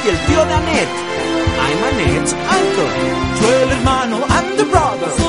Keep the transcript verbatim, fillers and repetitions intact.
el tío de Annette. I'm Annette's uncle. Yo el hermano and the brother.